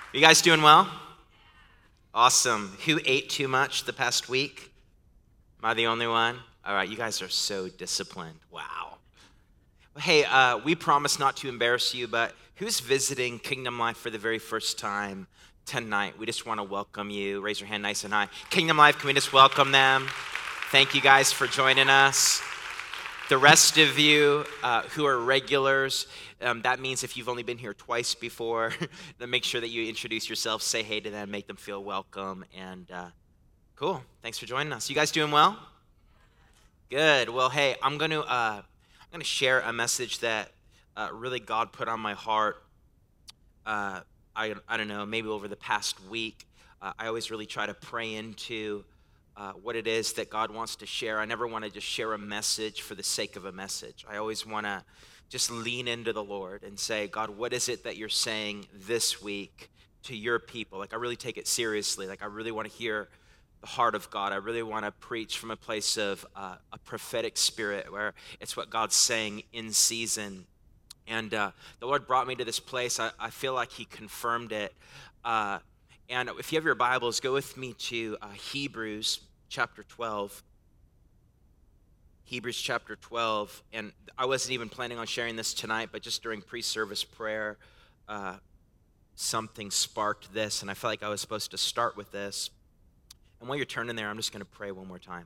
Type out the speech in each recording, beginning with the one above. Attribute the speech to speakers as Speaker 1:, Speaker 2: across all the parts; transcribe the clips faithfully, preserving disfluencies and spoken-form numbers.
Speaker 1: You guys doing well? Awesome. Who ate too much the past week? Am I the only one? All right, you guys are so disciplined. Wow. Hey, uh, we promise not to embarrass you, but who's visiting Kingdom Life for the very first time tonight? We just want to welcome you. Raise your hand nice and high. Kingdom Life, can we just welcome them? Thank you guys for joining us. The rest of you uh, who are regulars, um, that means if you've only been here twice before, then make sure that you introduce yourself, say hey to them, make them feel welcome, and uh, cool. Thanks for joining us. You guys doing well? Good. Well, hey, I'm going to uh, I'm going to share a message that uh, really God put on my heart. Uh, I I don't know, maybe over the past week. Uh, I always really try to pray into Uh, what it is that God wants to share. I never want to just share a message for the sake of a message. I always want to just lean into the Lord and say, God, what is it that you're saying this week to your people? Like, I really take it seriously. Like, I really want to hear the heart of God. I really want to preach from a place of uh, a prophetic spirit where it's what God's saying in season. And uh, the Lord brought me to this place. I, I feel like he confirmed it. Uh, and if you have your Bibles, go with me to uh, Hebrews chapter twelve. Hebrews chapter twelve. And I wasn't even planning on sharing this tonight, but just during pre-service prayer, uh, something sparked this, and I felt like I was supposed to start with this. And while you're turning there, I'm just going to pray one more time.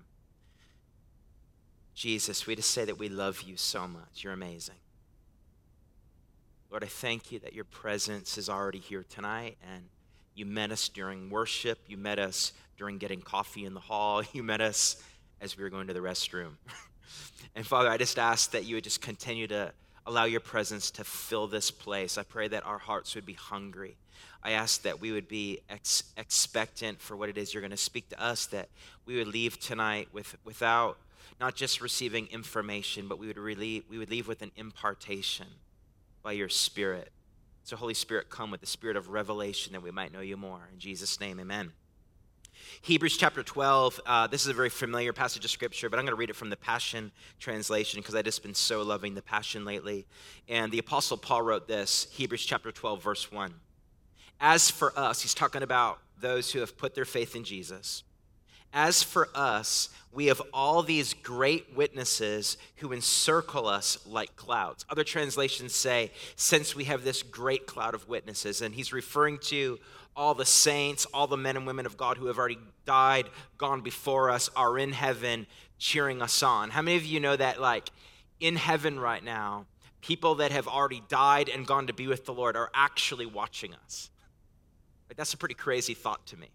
Speaker 1: Jesus, we just say that we love you so much. You're amazing. Lord, I thank you that your presence is already here tonight, and you met us during worship. You met us during getting coffee in the hall. You met us as we were going to the restroom. And Father, I just ask that you would just continue to allow your presence to fill this place. I pray that our hearts would be hungry. I ask that we would be ex- expectant for what it is you're going to speak to us, that we would leave tonight with without not just receiving information, but we would, relieve, we would leave with an impartation by your Spirit. So Holy Spirit, come with the spirit of revelation that we might know you more. In Jesus' name, amen. Hebrews chapter twelve, uh, this is a very familiar passage of Scripture, but I'm going to read it from the Passion Translation because I've just been so loving the Passion lately. And the Apostle Paul wrote this, Hebrews chapter twelve, verse one. As for us, he's talking about those who have put their faith in Jesus. As for us, we have all these great witnesses who encircle us like clouds. Other translations say, since we have this great cloud of witnesses. And he's referring to all the saints, all the men and women of God who have already died, gone before us, are in heaven cheering us on. How many of you know that, like, in heaven right now, people that have already died and gone to be with the Lord are actually watching us? Like, that's a pretty crazy thought to me.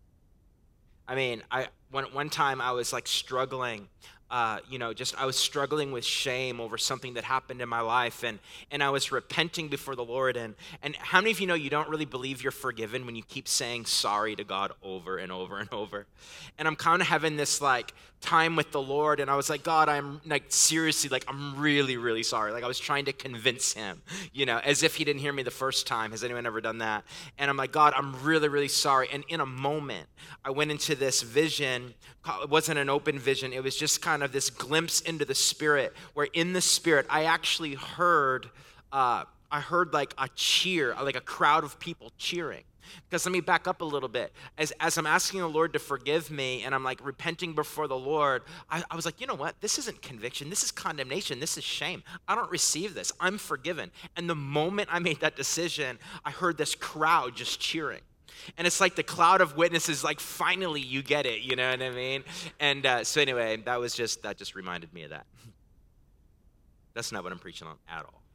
Speaker 1: I mean, I one one time I was like struggling, uh, you know, just I was struggling with shame over something that happened in my life, and and I was repenting before the Lord. And and how many of you know you don't really believe you're forgiven when you keep saying sorry to God over and over and over? And I'm kind of having this like time with the Lord, and I was like, God, I'm like seriously, like I'm really, really sorry. Like I was trying to convince him, you know, as if he didn't hear me the first time. Has anyone ever done that? And I'm like, God, I'm really, really sorry. And in a moment, I went into this vision. It wasn't an open vision. It was just kind of this glimpse into the Spirit, where in the Spirit, I actually heard, uh, I heard like a cheer, like a crowd of people cheering. Because let me back up a little bit. As as I'm asking the Lord to forgive me, and I'm like repenting before the Lord, I, I was like, you know what? This isn't conviction. This is condemnation. This is shame. I don't receive this. I'm forgiven. And the moment I made that decision, I heard this crowd just cheering. And it's like the cloud of witnesses, like finally you get it, you know what I mean? And uh, so anyway, that was just, that just reminded me of that. That's not what I'm preaching on at all.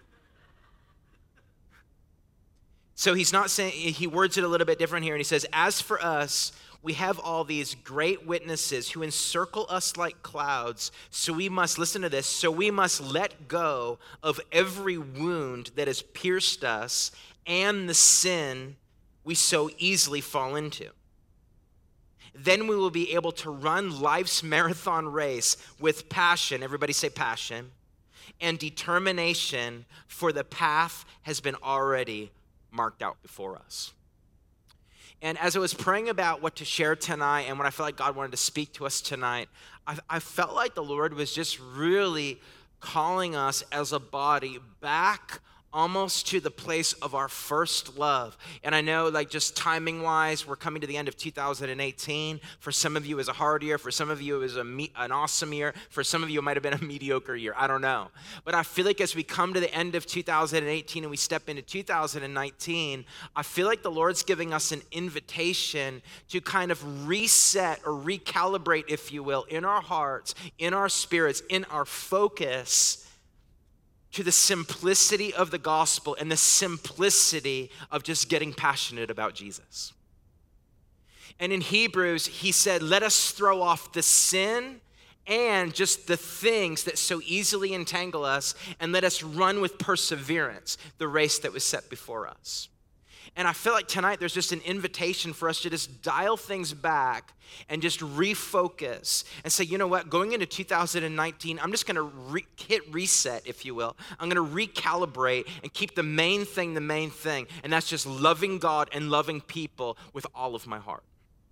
Speaker 1: So he's not saying, he words it a little bit different here, and he says, as for us, we have all these great witnesses who encircle us like clouds, so we must, listen to this, so we must let go of every wound that has pierced us and the sin we so easily fall into. Then we will be able to run life's marathon race with passion, everybody say passion, and determination, for the path has been already marked out before us. And as I was praying about what to share tonight and what I felt like God wanted to speak to us tonight, I, I felt like the Lord was just really calling us as a body back almost to the place of our first love. And I know, like, just timing wise, we're coming to the end of two thousand eighteen. For some of you, it was a hard year. For some of you, it was a me- an awesome year. For some of you, it might have been a mediocre year. I don't know. But I feel like as we come to the end of two thousand eighteen and we step into two thousand nineteen, I feel like the Lord's giving us an invitation to kind of reset or recalibrate, if you will, in our hearts, in our spirits, in our focus, to the simplicity of the gospel and the simplicity of just getting passionate about Jesus. And in Hebrews, he said, let us throw off the sin and just the things that so easily entangle us, and let us run with perseverance the race that was set before us. And I feel like tonight there's just an invitation for us to just dial things back and just refocus and say, you know what, going into two thousand nineteen, I'm just going to re- hit reset, if you will. I'm going to recalibrate and keep the main thing the main thing, and that's just loving God and loving people with all of my heart.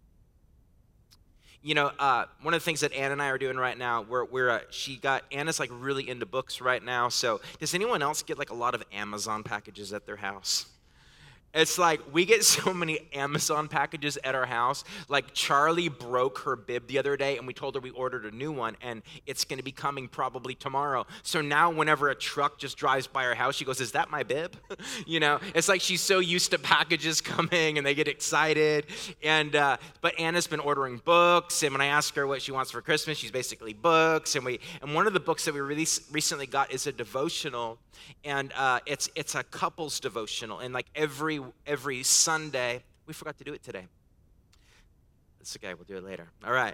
Speaker 1: You know, uh, one of the things that Anna and I are doing right now, we're, we're uh, she got, Anna's like really into books right now. So does anyone else get like a lot of Amazon packages at their house? It's like we get so many Amazon packages at our house. Like Charlie broke her bib the other day and we told her we ordered a new one and it's going to be coming probably tomorrow. So now whenever a truck just drives by our house, she goes, is that my bib? You know, it's like she's so used to packages coming and they get excited. And uh, but Anna's been ordering books, and when I ask her what she wants for Christmas, she's basically books. And we and one of the books that we really recently got is a devotional, and uh, it's it's a couples devotional. And like every every Sunday, we forgot to do it today. It's okay, we'll do it later. All right.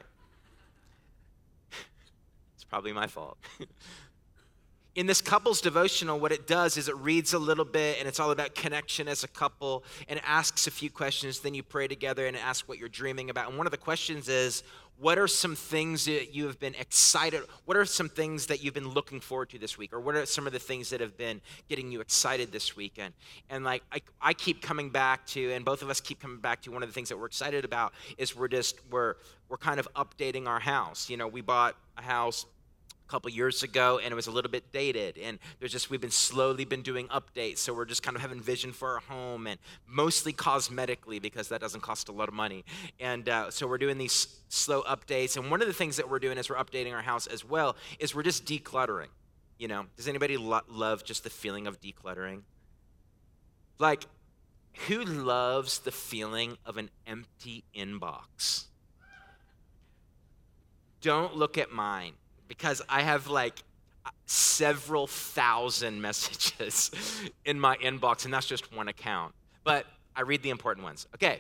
Speaker 1: It's probably my fault. In this couples devotional, what it does is it reads a little bit, and it's all about connection as a couple, and it asks a few questions. Then you pray together and ask what you're dreaming about. And one of the questions is, what are some things that you have been excited? What are some things that you've been looking forward to this week? Or what are some of the things that have been getting you excited this weekend? And like I, I keep coming back to, and both of us keep coming back to, one of the things that we're excited about is we're just, we're, we're kind of updating our house. You know, we bought a house couple years ago, and it was a little bit dated, and there's just we've been slowly been doing updates, so we're just kind of having vision for our home, and mostly cosmetically, because that doesn't cost a lot of money. And uh, so we're doing these slow updates, and one of the things that we're doing as we're updating our house as well is we're just decluttering. You know, does anybody lo- love just the feeling of decluttering? Like, who loves the feeling of an empty inbox? Don't look at mine, because I have like several thousand messages in my inbox, and that's just one account. But I read the important ones. Okay,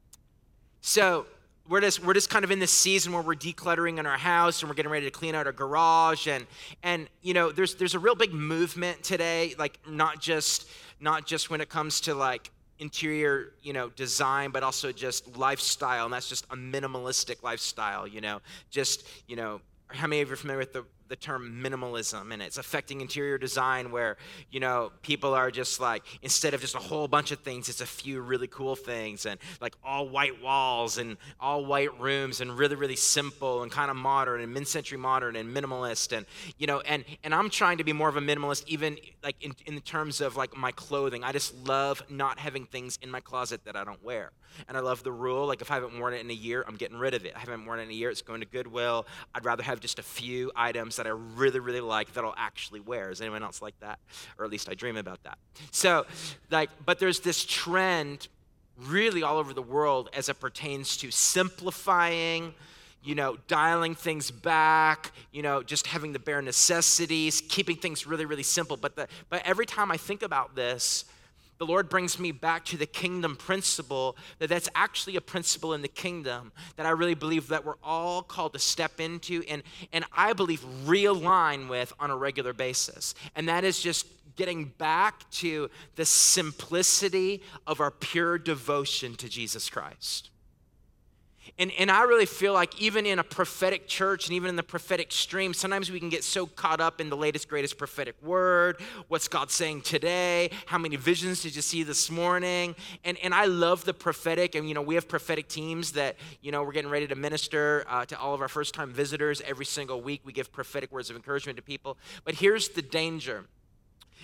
Speaker 1: so we're just we're just kind of in this season where we're decluttering in our house, and we're getting ready to clean out our garage, and and you know there's there's a real big movement today, like not just not just when it comes to like interior, you know, design, but also just lifestyle, and that's just a minimalistic lifestyle. You know, just you know. How many of you are familiar with the, the term minimalism? And it's affecting interior design where, you know, people are just like, instead of just a whole bunch of things, it's a few really cool things, and like all white walls and all white rooms, and really, really simple and kind of modern and mid-century modern and minimalist. And, you know, and, and I'm trying to be more of a minimalist, even like in, in terms of like my clothing. I just love not having things in my closet that I don't wear. And I love the rule, like if I haven't worn it in a year, I'm getting rid of it. I haven't worn it in a year, it's going to Goodwill. I'd rather have just a few items that I really, really like that I'll actually wear. Is anyone else like that? Or at least I dream about that. So, like, but there's this trend really all over the world as it pertains to simplifying, you know, dialing things back, you know, just having the bare necessities, keeping things really, really simple. But the, but every time I think about this, the Lord brings me back to the kingdom principle, that that's actually a principle in the kingdom that I really believe that we're all called to step into and, and I believe realign with on a regular basis. And that is just getting back to the simplicity of our pure devotion to Jesus Christ. And and I really feel like even in a prophetic church and even in the prophetic stream, sometimes we can get so caught up in the latest, greatest prophetic word. What's God saying today? How many visions did you see this morning? And and I love the prophetic. And, you know, we have prophetic teams that, you know, we're getting ready to minister uh, to all of our first-time visitors every single week. We give prophetic words of encouragement to people. But here's the danger.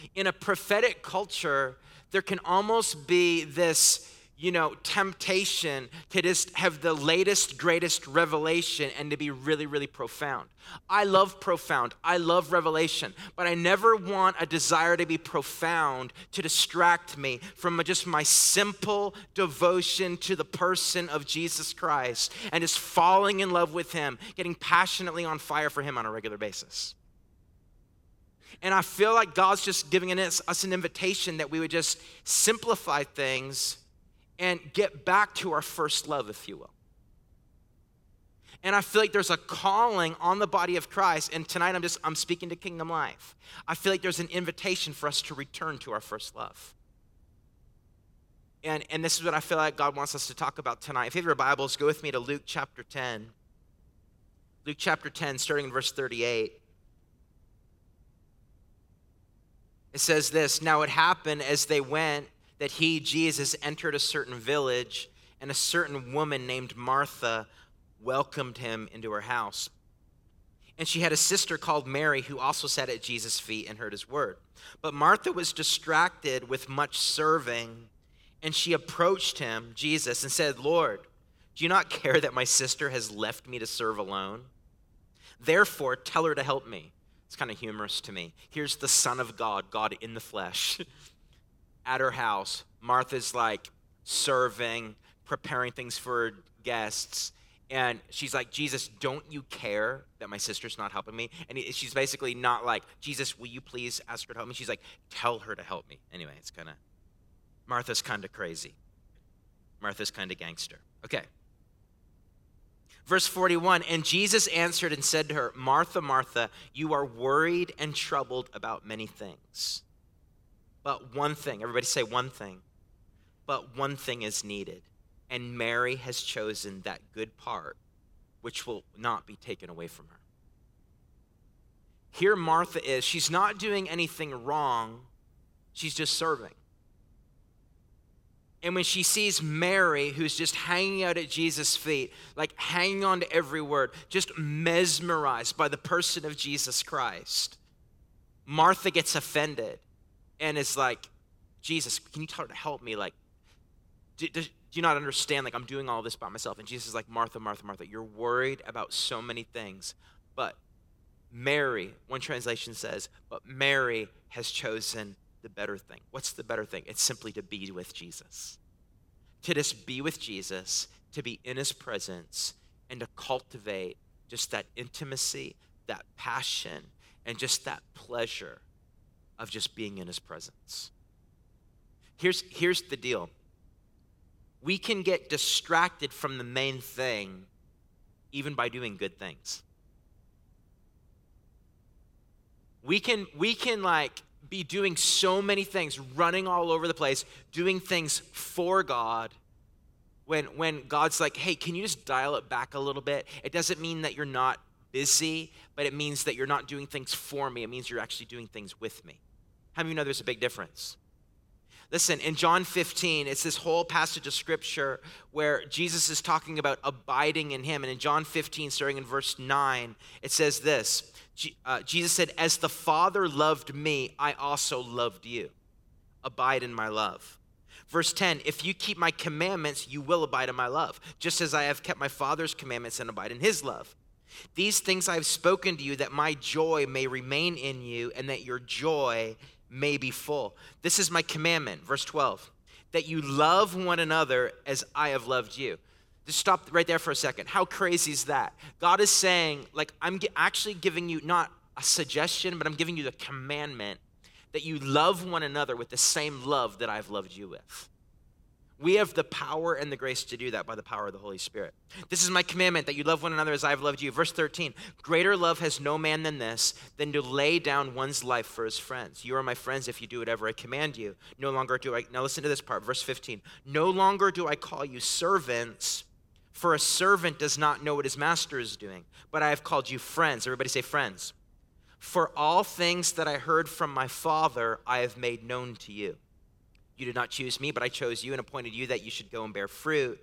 Speaker 1: In a prophetic culture, there can almost be this, you know, temptation to just have the latest, greatest revelation and to be really, really profound. I love profound. I love revelation, but I never want a desire to be profound to distract me from just my simple devotion to the person of Jesus Christ and just falling in love with him, getting passionately on fire for him on a regular basis. And I feel like God's just giving us, us an invitation that we would just simplify things and get back to our first love, if you will. And I feel like there's a calling on the body of Christ, and tonight I'm just, I'm speaking to Kingdom Life. I feel like there's an invitation for us to return to our first love. And, and this is what I feel like God wants us to talk about tonight. If you have your Bibles, go with me to Luke chapter ten. Luke chapter ten, starting in verse thirty-eight. It says this, "Now it happened as they went that he, Jesus, entered a certain village, and a certain woman named Martha welcomed him into her house. And she had a sister called Mary who also sat at Jesus' feet and heard his word. But Martha was distracted with much serving, and she approached him, Jesus, and said, 'Lord, do you not care that my sister has left me to serve alone? Therefore, tell her to help me.'" It's kind of humorous to me. Here's the Son of God, God in the flesh, at her house. Martha's like serving, preparing things for guests. And she's like, "Jesus, don't you care that my sister's not helping me?" And he, she's basically not like, "Jesus, will you please ask her to help me?" She's like, "Tell her to help me." Anyway, it's kind of, Martha's kind of crazy. Martha's kind of gangster. Okay. Verse forty-one, "And Jesus answered and said to her, 'Martha, Martha, you are worried and troubled about many things. But one thing,'" everybody say one thing, "but one thing is needed. And Mary has chosen that good part, which will not be taken away from her." Here Martha is. She's not doing anything wrong. She's just serving. And when she sees Mary, who's just hanging out at Jesus' feet, like hanging on to every word, just mesmerized by the person of Jesus Christ, Martha gets offended and is like, "Jesus, can you tell her to help me? Like, do, do, do you not understand? Like, I'm doing all this by myself." And Jesus is like, "Martha, Martha, Martha, you're worried about so many things. But Mary," one translation says, "but Mary has chosen the better thing." What's the better thing? It's simply to be with Jesus. To just be with Jesus, to be in his presence, and to cultivate just that intimacy, that passion, and just that pleasure of just being in his presence. Here's, here's the deal. We can get distracted from the main thing even by doing good things. We can, we can like be doing so many things, running all over the place, doing things for God, when, when God's like, "Hey, can you just dial it back a little bit?" It doesn't mean that you're not busy, but it means that you're not doing things for me. It means you're actually doing things with me. How many of you know there's a big difference? Listen, in John fifteen, it's this whole passage of scripture where Jesus is talking about abiding in him. And in John fifteen, starting in verse nine, it says this, uh, Jesus said, "As the Father loved me, I also loved you. Abide in my love." Verse ten, "If you keep my commandments, you will abide in my love, just as I have kept my Father's commandments and abide in his love. These things I have spoken to you, that my joy may remain in you and that your joy may be full. This is my commandment," verse twelve, "that you love one another as I have loved you." Just stop right there for a second. How crazy is that? God is saying, like, I'm actually giving you not a suggestion, but I'm giving you the commandment that you love one another with the same love that I've loved you with. We have the power and the grace to do that by the power of the Holy Spirit. "This is my commandment, that you love one another as I have loved you." Verse thirteen, "Greater love has no man than this, than to lay down one's life for his friends. You are my friends if you do whatever I command you. No longer do I," now listen to this part, verse fifteen, "No longer do I call you servants, for a servant does not know what his master is doing, but I have called you friends." Everybody say friends. "For all things that I heard from my Father, I have made known to you. You did not choose me, but I chose you and appointed you that you should go and bear fruit,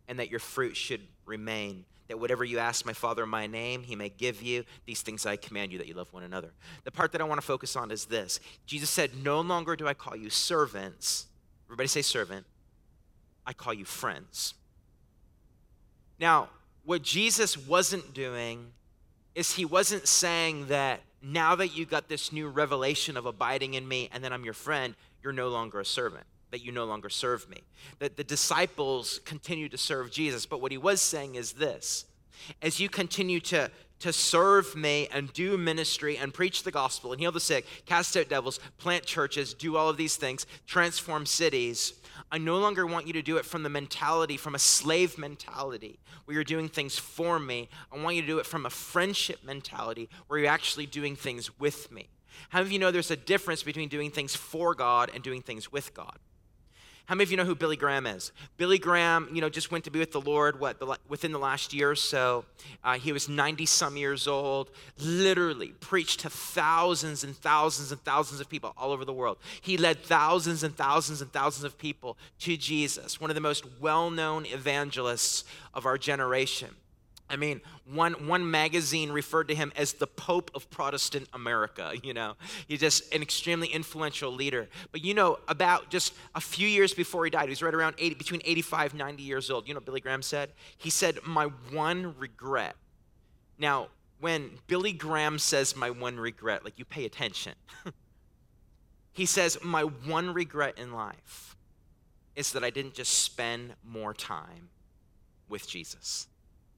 Speaker 1: and that your fruit should remain. That whatever you ask my Father in my name, he may give you. These things I command you, that you love one another. The part that I want to focus on is this. Jesus said, no longer do I call you servants. Everybody say servant. I call you friends. Now, what Jesus wasn't doing is he wasn't saying that now that you got this new revelation of abiding in me and then I'm your friend, you're no longer a servant, that you no longer serve me. That the disciples continue to serve Jesus, but what he was saying is this: as you continue to, to serve me and do ministry and preach the gospel and heal the sick, cast out devils, plant churches, do all of these things, transform cities, I no longer want you to do it from the mentality, from a slave mentality, where you're doing things for me. I want you to do it from a friendship mentality, where you're actually doing things with me. How many of you know there's a difference between doing things for God and doing things with God? How many of you know who Billy Graham is? Billy Graham, you know, just went to be with the Lord, what, the, within the last year or so. Uh, he was ninety-some years old, literally preached to thousands and thousands and thousands of people all over the world. He led thousands and thousands and thousands of people to Jesus, one of the most well-known evangelists of our generation. I mean, one one magazine referred to him as the Pope of Protestant America, you know. He's just an extremely influential leader. But you know, about just a few years before he died, he was right around eighty, between eighty-five, ninety years old. You know what Billy Graham said? He said, my one regret. Now, when Billy Graham says my one regret, like, you pay attention. He says, my one regret in life is that I didn't just spend more time with Jesus.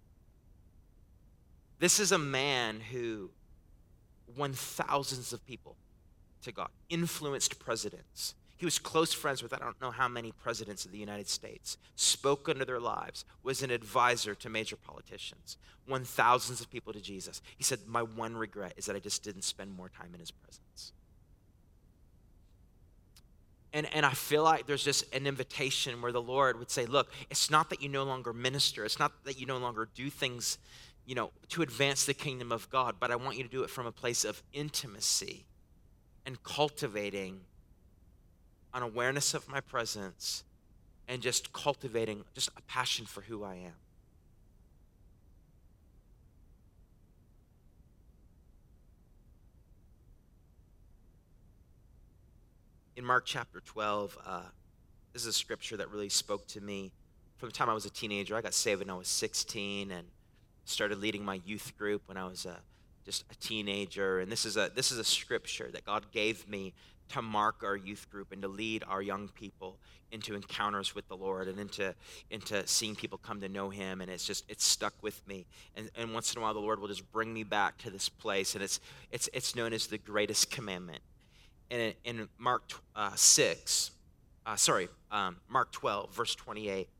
Speaker 1: This is a man who won thousands of people to God, influenced presidents. He was close friends with I don't know how many presidents of the United States, spoke into their lives, was an advisor to major politicians, won thousands of people to Jesus. He said, my one regret is that I just didn't spend more time in his presence. And, and I feel like there's just an invitation where the Lord would say, look, it's not that you no longer minister. It's not that you no longer do things, you know, to advance the kingdom of God, but I want you to do it from a place of intimacy and cultivating an awareness of my presence and just cultivating just a passion for who I am. In Mark chapter twelve, uh, this is a scripture that really spoke to me from the time I was a teenager. I got saved when I was sixteen and started leading my youth group when I was a, just a teenager. And this is a this is a scripture that God gave me to mark our youth group and to lead our young people into encounters with the Lord and into into seeing people come to know him. And it's just it's stuck with me. And, and once in a while the Lord will just bring me back to this place. And it's it's it's known as the greatest commandment. And in, in Mark uh, six, uh, sorry, um, Mark twelve, verse twenty-eight.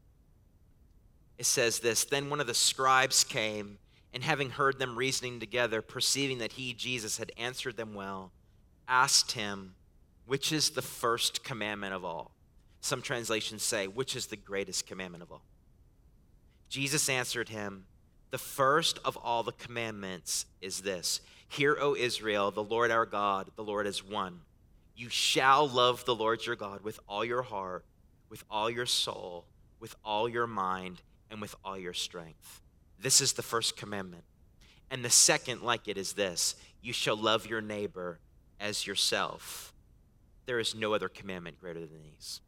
Speaker 1: It says this, then one of the scribes came, and having heard them reasoning together, perceiving that he, Jesus, had answered them well, asked him, which is the first commandment of all? Some translations say, which is the greatest commandment of all? Jesus answered him, the first of all the commandments is this, hear, O Israel, the Lord our God, the Lord is one. You shall love the Lord your God with all your heart, with all your soul, with all your mind, and with all your strength. This is the first commandment. And the second like it is this, you shall love your neighbor as yourself. There is no other commandment greater than these.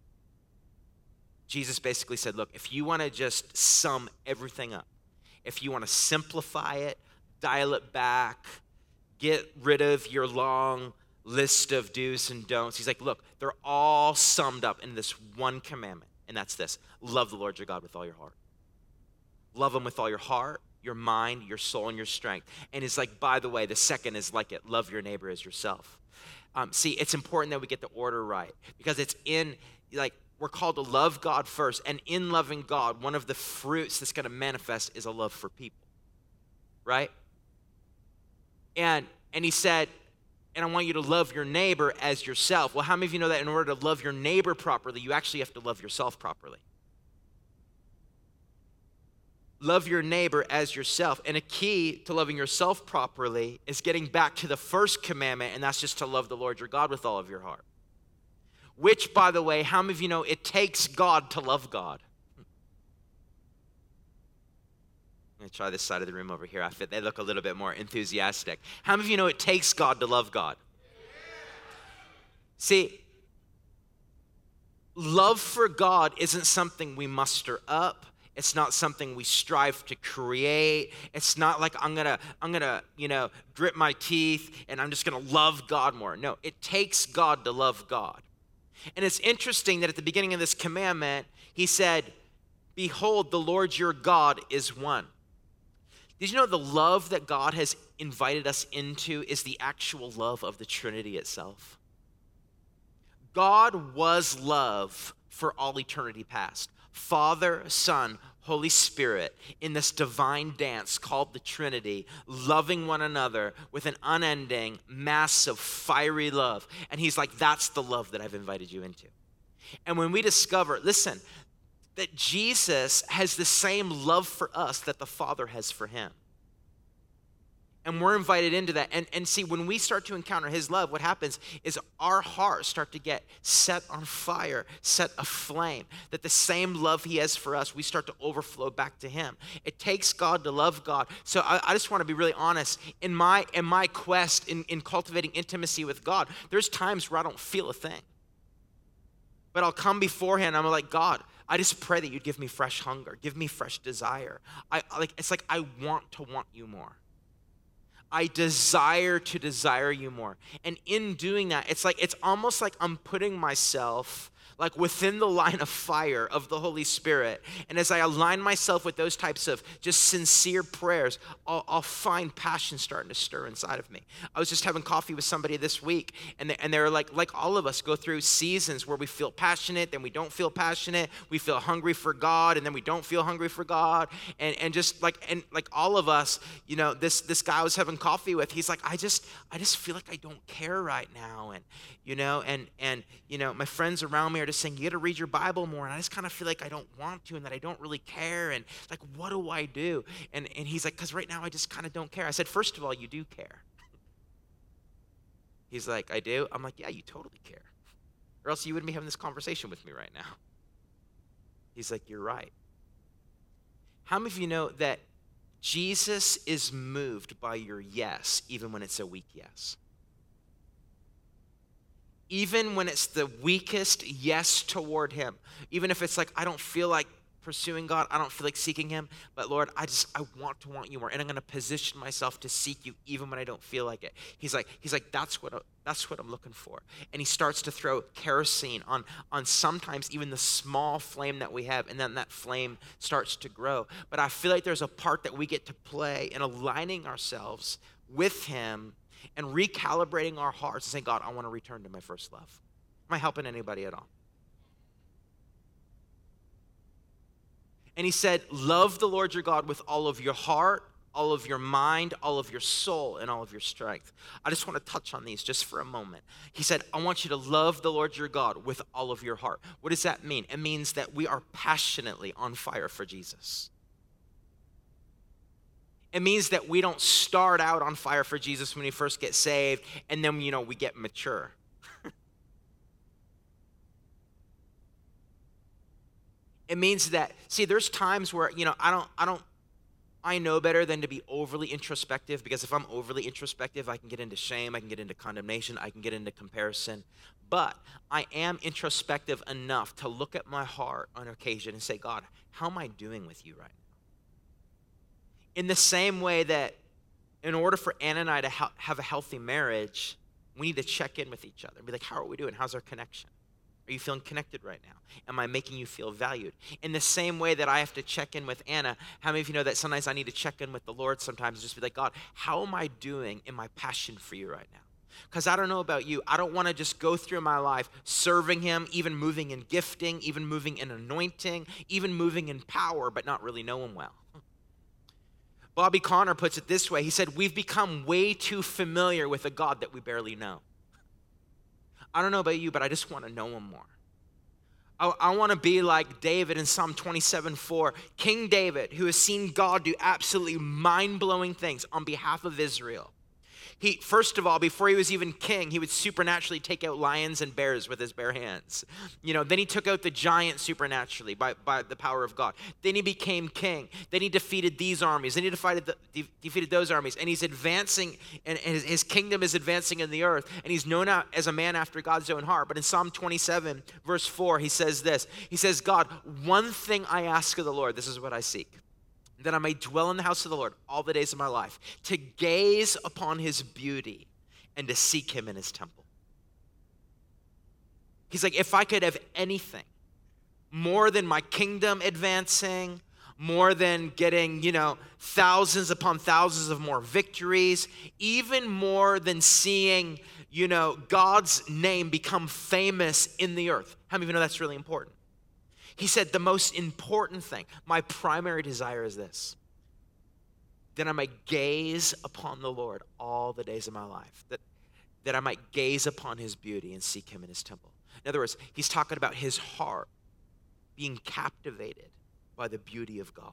Speaker 1: Jesus basically said, look, if you want to just sum everything up, if you want to simplify it, dial it back, get rid of your long list of do's and don'ts, he's like, look, they're all summed up in this one commandment, and that's this, love the Lord your God with all your heart. Love him with all your heart, your mind, your soul, and your strength. And it's like, by the way, the second is like it, love your neighbor as yourself. Um, see, it's important that we get the order right because it's in, like, we're called to love God first. And in loving God, one of the fruits that's going to manifest is a love for people, right? And and he said, and I want you to love your neighbor as yourself. Well, how many of you know that in order to love your neighbor properly, you actually have to love yourself properly? Love your neighbor as yourself. And a key to loving yourself properly is getting back to the first commandment, and that's just to love the Lord your God with all of your heart. Which, by the way, how many of you know it takes God to love God? I'm going to try this side of the room over here. I fit, they look a little bit more enthusiastic. How many of you know it takes God to love God? See, love for God isn't something we muster up. It's not something we strive to create. It's not like I'm gonna, I'm gonna, you know, grit my teeth and I'm just gonna love God more. No, it takes God to love God. And it's interesting that at the beginning of this commandment, he said, behold, the Lord your God is one. Did you know the love that God has invited us into is the actual love of the Trinity itself? God was love for all eternity past. Father, Son, Holy Spirit, in this divine dance called the Trinity, loving one another with an unending, massive, fiery love. And he's like, that's the love that I've invited you into. And when we discover, listen, that Jesus has the same love for us that the Father has for him. And we're invited into that. And, and see, when we start to encounter his love, what happens is our hearts start to get set on fire, set aflame. That the same love he has for us, we start to overflow back to him. It takes God to love God. So I, I just want to be really honest. In my, in my quest in, in cultivating intimacy with God, there's times where I don't feel a thing. But I'll come beforehand, I'm like, God, I just pray that you'd give me fresh hunger, give me fresh desire. I like it's like I want to want you more. I desire to desire you more. And in doing that, it's like it's almost like I'm putting myself like within the line of fire of the Holy Spirit. And as I align myself with those types of just sincere prayers, I'll, I'll find passion starting to stir inside of me. I was just having coffee with somebody this week, and they, and they're like, like all of us go through seasons where we feel passionate, then we don't feel passionate. We feel hungry for God, and then we don't feel hungry for God. And and just like and like all of us, you know, this this guy I was having coffee with, he's like, I just I just feel like I don't care right now, and you know, and and you know, my friends around me are just saying, you got to read your Bible more, and I just kind of feel like I don't want to, and that I don't really care, and like, what do I do? And and he's like, because right now I just kind of don't care. I said, first of all, you do care. He's like, I do? I'm like, yeah, you totally care. Or else you wouldn't be having this conversation with me right now. He's like, you're right. How many of you know that Jesus is moved by your yes, even when it's a weak yes? Even when it's the weakest yes toward him. Even if it's like, I don't feel like pursuing God, I don't feel like seeking him, but Lord, I just, I want to want you more, and I'm going to position myself to seek you even when I don't feel like it. He's like, he's like, that's what, that's what I'm looking for. And he starts to throw kerosene on, on sometimes even the small flame that we have, and then that flame starts to grow. But I feel like there's a part that we get to play in aligning ourselves with him and recalibrating our hearts and saying, God, I want to return to my first love. Am I helping anybody at all? And he said, love the Lord your God with all of your heart, all of your mind, all of your soul, and all of your strength. I just want to touch on these just for a moment. He said, I want you to love the Lord your God with all of your heart. What does that mean? It means that we are passionately on fire for Jesus. It means that we don't start out on fire for Jesus when we first get saved, and then, you know, we get mature. It means that, see, there's times where, you know, I don't, I don't, I know better than to be overly introspective, because if I'm overly introspective, I can get into shame, I can get into condemnation, I can get into comparison. But I am introspective enough to look at my heart on occasion and say, God, how am I doing with you right now? In the same way that in order for Anna and I to ha- have a healthy marriage, we need to check in with each other and be like, how are we doing? How's our connection? Are you feeling connected right now? Am I making you feel valued? In the same way that I have to check in with Anna, how many of you know that sometimes I need to check in with the Lord sometimes and just be like, God, how am I doing in my passion for you right now? Because I don't know about you, I don't want to just go through my life serving him, even moving in gifting, even moving in anointing, even moving in power, but not really know him well. Bobby Conner puts it this way. He said, we've become way too familiar with a God that we barely know. I don't know about you, but I just want to know him more. I, I want to be like David in Psalm twenty-seven four. King David, who has seen God do absolutely mind-blowing things on behalf of Israel. He, first of all, before he was even king, he would supernaturally take out lions and bears with his bare hands. You know, then he took out the giant supernaturally by, by the power of God. Then he became king. Then he defeated these armies. Then he defeated, the, de- defeated those armies. And he's advancing, and his, his kingdom is advancing in the earth. And he's known out as a man after God's own heart. But in Psalm twenty-seven, verse four, he says this. He says, God, one thing I ask of the Lord, this is what I seek, that I may dwell in the house of the Lord all the days of my life, to gaze upon his beauty and to seek him in his temple. He's like, if I could have anything more than my kingdom advancing, more than getting, you know, thousands upon thousands of more victories, even more than seeing, you know, God's name become famous in the earth. How many of you know that's really important? He said, the most important thing, my primary desire is this, that I might gaze upon the Lord all the days of my life, that, that I might gaze upon his beauty and seek him in his temple. In other words, he's talking about his heart being captivated by the beauty of God.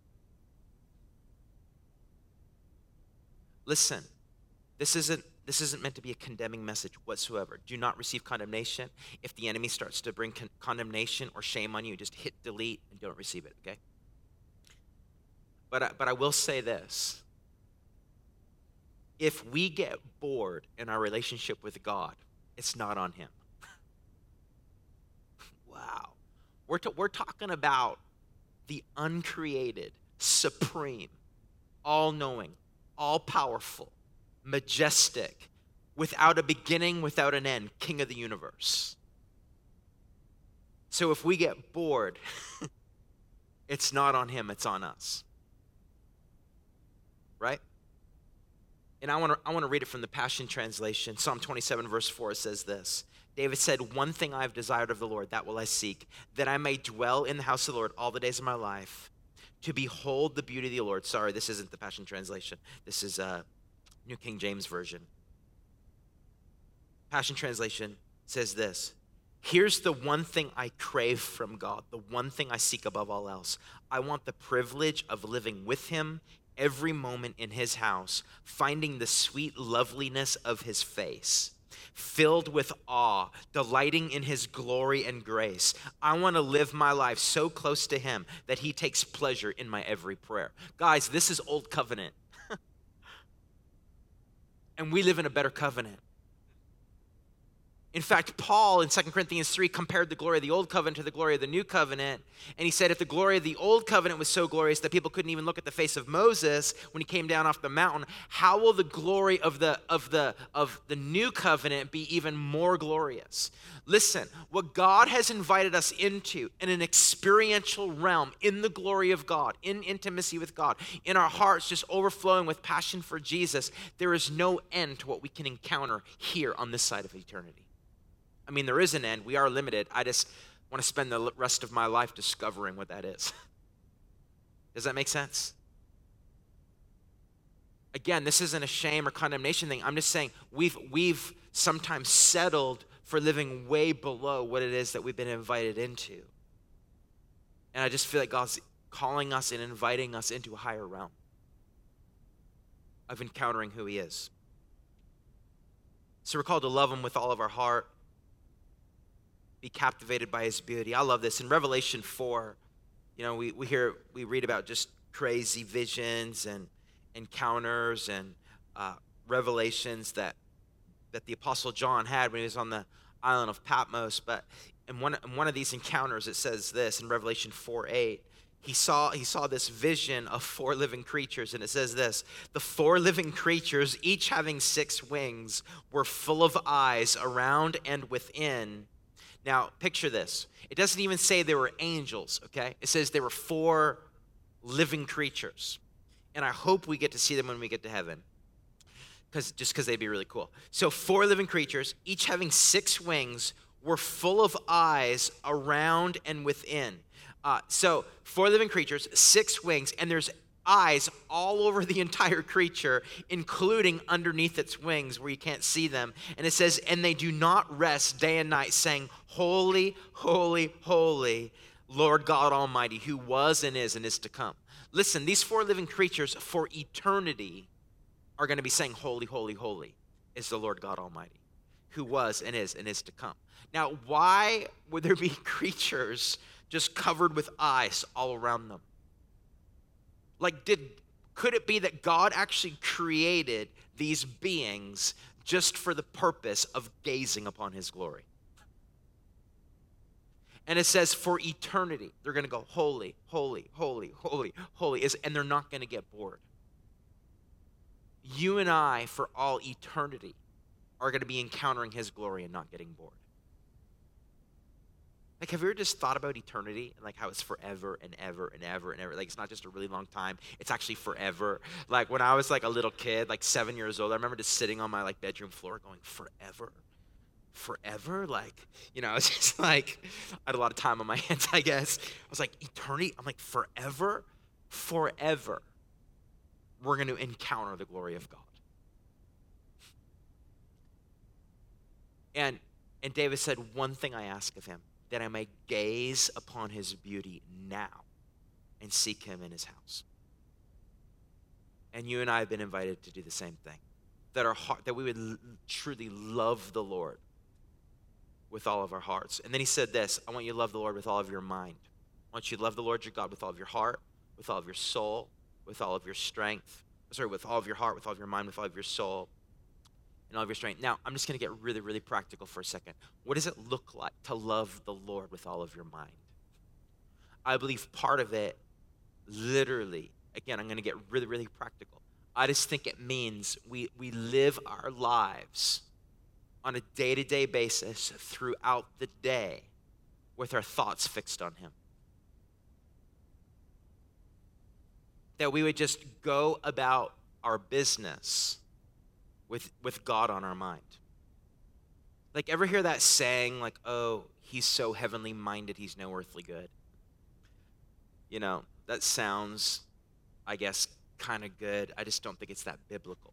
Speaker 1: Listen, this isn't This isn't meant to be a condemning message whatsoever. Do not receive condemnation. If the enemy starts to bring con- condemnation or shame on you, just hit delete and don't receive it, okay? But I, but I will say this. If we get bored in our relationship with God, it's not on him. Wow. We're, t- we're talking about the uncreated, supreme, all-knowing, all-powerful, majestic, without a beginning, without an end, King of the universe. So if we get bored, it's not on him, it's on us. Right? And I want to I want to read it from the Passion Translation. Psalm twenty-seven, verse four says this. David said, one thing I have desired of the Lord, that will I seek, that I may dwell in the house of the Lord all the days of my life, to behold the beauty of the Lord. Sorry, this isn't the Passion Translation. This is uh, New King James Version. Passion Translation says this. Here's the one thing I crave from God, the one thing I seek above all else. I want the privilege of living with him every moment in his house, finding the sweet loveliness of his face, filled with awe, delighting in his glory and grace. I want to live my life so close to him that he takes pleasure in my every prayer. Guys, this is old covenant. And we live in a better covenant. In fact, Paul in Second Corinthians three compared the glory of the old covenant to the glory of the new covenant. And he said if the glory of the old covenant was so glorious that people couldn't even look at the face of Moses when he came down off the mountain, how will the glory of the, of the, of the new covenant be even more glorious? Listen, what God has invited us into in an experiential realm, in the glory of God, in intimacy with God, in our hearts just overflowing with passion for Jesus, there is no end to what we can encounter here on this side of eternity. I mean, there is an end. We are limited. I just want to spend the rest of my life discovering what that is. Does that make sense? Again, this isn't a shame or condemnation thing. I'm just saying we've we've sometimes settled for living way below what it is that we've been invited into. And I just feel like God's calling us and inviting us into a higher realm of encountering who he is. So we're called to love him with all of our heart, be captivated by his beauty. I love this. In Revelation four, you know, we, we hear, we read about just crazy visions and encounters and uh, revelations that that the Apostle John had when he was on the island of Patmos. But in one, in one of these encounters, it says this in Revelation four eight. He saw, he saw this vision of four living creatures, and it says this, the four living creatures, each having six wings, were full of eyes around and within. Now, picture this. It doesn't even say they were angels, okay? It says they were four living creatures. And I hope we get to see them when we get to heaven, because just because they'd be really cool. So four living creatures, each having six wings, were full of eyes around and within. Uh, so four living creatures, six wings, and there's eyes all over the entire creature, including underneath its wings where you can't see them. And it says, and they do not rest day and night, saying, holy, holy, holy, Lord God Almighty, who was and is and is to come. Listen, these four living creatures for eternity are going to be saying, holy, holy, holy is the Lord God Almighty, who was and is and is to come. Now, why would there be creatures just covered with ice all around them? Like, did could it be that God actually created these beings just for the purpose of gazing upon his glory? And it says for eternity, they're going to go, holy, holy, holy, holy, holy, is, and they're not going to get bored. You and I, for all eternity, are going to be encountering his glory and not getting bored. Like, have you ever just thought about eternity and like how it's forever and ever and ever and ever? Like, it's not just a really long time. It's actually forever. Like, when I was like a little kid, like seven years old, I remember just sitting on my like bedroom floor going, forever? Forever? Like, you know, it's just like, I had a lot of time on my hands, I guess. I was like, eternity? I'm like, forever? Forever. We're going to encounter the glory of God. And, and David said, one thing I ask of him, that I may gaze upon his beauty now and seek him in his house. And you and I have been invited to do the same thing. That our heart, that we would l- truly love the Lord with all of our hearts. And then he said this, I want you to love the Lord with all of your mind. I want you to love the Lord your God with all of your heart, with all of your soul, with all of your strength. Sorry, with all of your heart, with all of your mind, with all of your soul, and all of your strength. Now, I'm just going to get really, really practical for a second. What does it look like to love the Lord with all of your mind? I believe part of it, literally, again, I'm going to get really, really practical. I just think it means we, we live our lives on a day-to-day basis throughout the day with our thoughts fixed on him. That we would just go about our business with, with God on our mind. Like, ever hear that saying, like, oh, he's so heavenly minded, he's no earthly good? You know, that sounds, I guess, kind of good. I just don't think it's that biblical.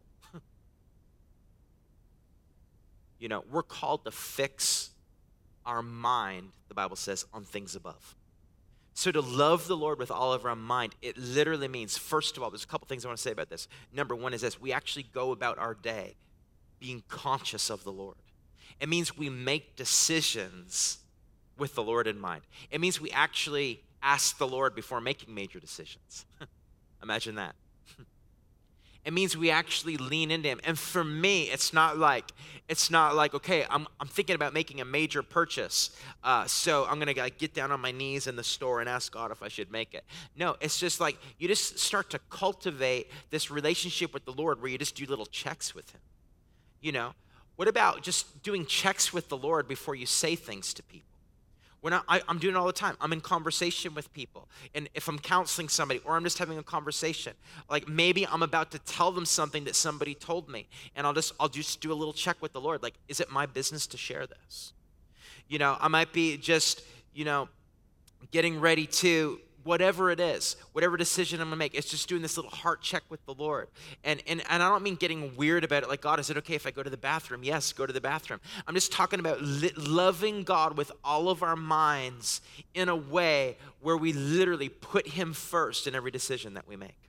Speaker 1: You know, we're called to fix our mind, the Bible says, on things above. So to love the Lord with all of our mind, it literally means, first of all, there's a couple things I want to say about this. Number one is this, we actually go about our day being conscious of the Lord. It means we make decisions with the Lord in mind. It means we actually ask the Lord before making major decisions. Imagine that. It means we actually lean into him. And for me, it's not like, it's not like, okay, I'm I'm thinking about making a major purchase, uh, so I'm going to like, get down on my knees in the store and ask God if I should make it. No, it's just like you just start to cultivate this relationship with the Lord where you just do little checks with him. You know, what about just doing checks with the Lord before you say things to people? We're not, I, I'm doing it all the time. I'm in conversation with people. And if I'm counseling somebody or I'm just having a conversation, like maybe I'm about to tell them something that somebody told me, and I'll just I'll just do a little check with the Lord. Like, is it my business to share this? You know, I might be just, you know, getting ready to, whatever it is, whatever decision I'm gonna make, it's just doing this little heart check with the Lord. And, and and I don't mean getting weird about it, like, God, is it okay if I go to the bathroom? Yes, go to the bathroom. I'm just talking about li- loving God with all of our minds in a way where we literally put him first in every decision that we make.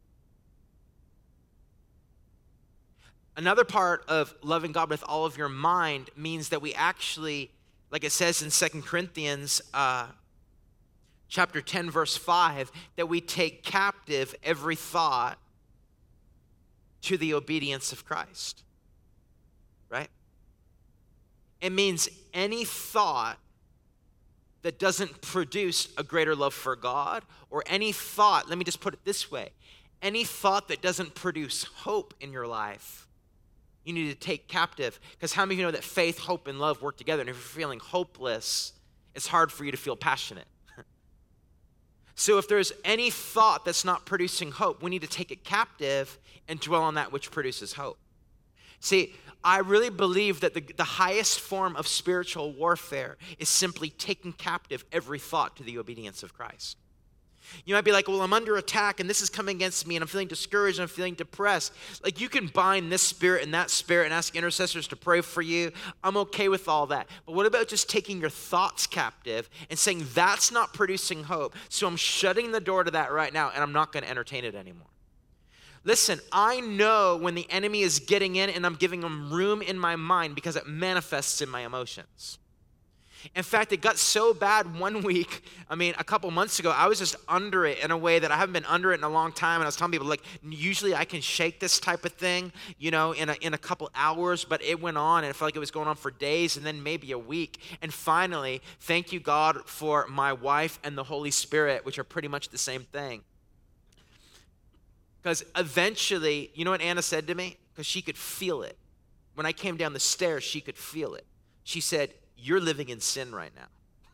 Speaker 1: Another part of loving God with all of your mind means that we actually, like it says in Second Corinthians, uh, chapter ten, verse five, that we take captive every thought to the obedience of Christ, right? It means any thought that doesn't produce a greater love for God, or any thought, let me just put it this way, any thought that doesn't produce hope in your life, you need to take captive. Because how many of you know that faith, hope, and love work together? And if you're feeling hopeless, it's hard for you to feel passionate. So if there's any thought that's not producing hope, we need to take it captive and dwell on that which produces hope. See, I really believe that the, the highest form of spiritual warfare is simply taking captive every thought to the obedience of Christ. You might be like, well, I'm under attack and this is coming against me and I'm feeling discouraged and I'm feeling depressed. Like, you can bind this spirit and that spirit and ask intercessors to pray for you. I'm okay with all that. But what about just taking your thoughts captive and saying that's not producing hope, so I'm shutting the door to that right now and I'm not going to entertain it anymore. Listen, I know when the enemy is getting in and I'm giving him room in my mind because it manifests in my emotions. In fact, it got so bad one week, I mean, a couple months ago, I was just under it in a way that I haven't been under it in a long time. And I was telling people, like, usually I can shake this type of thing, you know, in a, in a couple hours, but it went on and it felt like it was going on for days and then maybe a week. And finally, thank you, God, for my wife and the Holy Spirit, which are pretty much the same thing. Because eventually, you know what Anna said to me? Because she could feel it. When I came down the stairs, she could feel it. She said, "You're living in sin right now."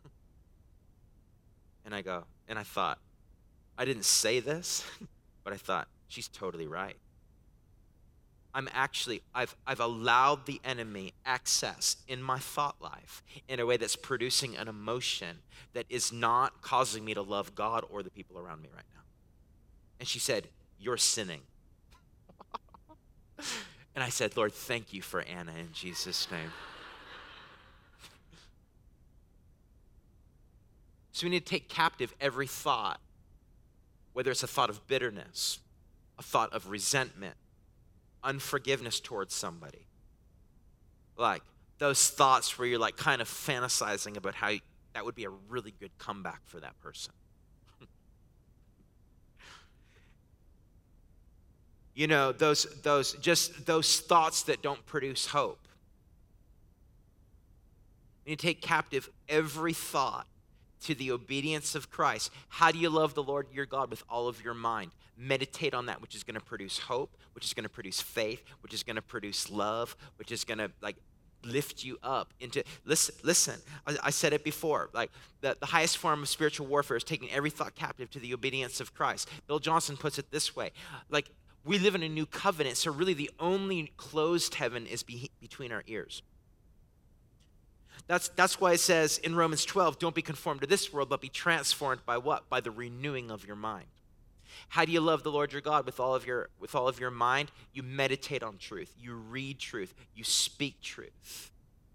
Speaker 1: And I go, and I thought, I didn't say this, but I thought, she's totally right. I'm actually, I've, I've allowed the enemy access in my thought life in a way that's producing an emotion that is not causing me to love God or the people around me right now. And she said, "You're sinning." And I said, "Lord, thank you for Anna in Jesus' name." So we need to take captive every thought, whether it's a thought of bitterness, a thought of resentment, unforgiveness towards somebody. Like those thoughts where you're like kind of fantasizing about how you, that would be a really good comeback for that person. You know, those those just those thoughts that don't produce hope. You need to take captive every thought to the obedience of Christ. How do you love the Lord your God with all of your mind? Meditate on that, which is going to produce hope, which is going to produce faith, which is going to produce love, which is going to like lift you up into, listen, listen, I, I said it before, like the, the highest form of spiritual warfare is taking every thought captive to the obedience of Christ. Bill Johnson puts it this way, like we live in a new covenant, so really the only closed heaven is be, between our ears. That's, that's why it says in Romans twelve, don't be conformed to this world, but be transformed by what? By the renewing of your mind. How do you love the Lord your God with all of your, with all of your mind? You meditate on truth. You read truth. You speak truth.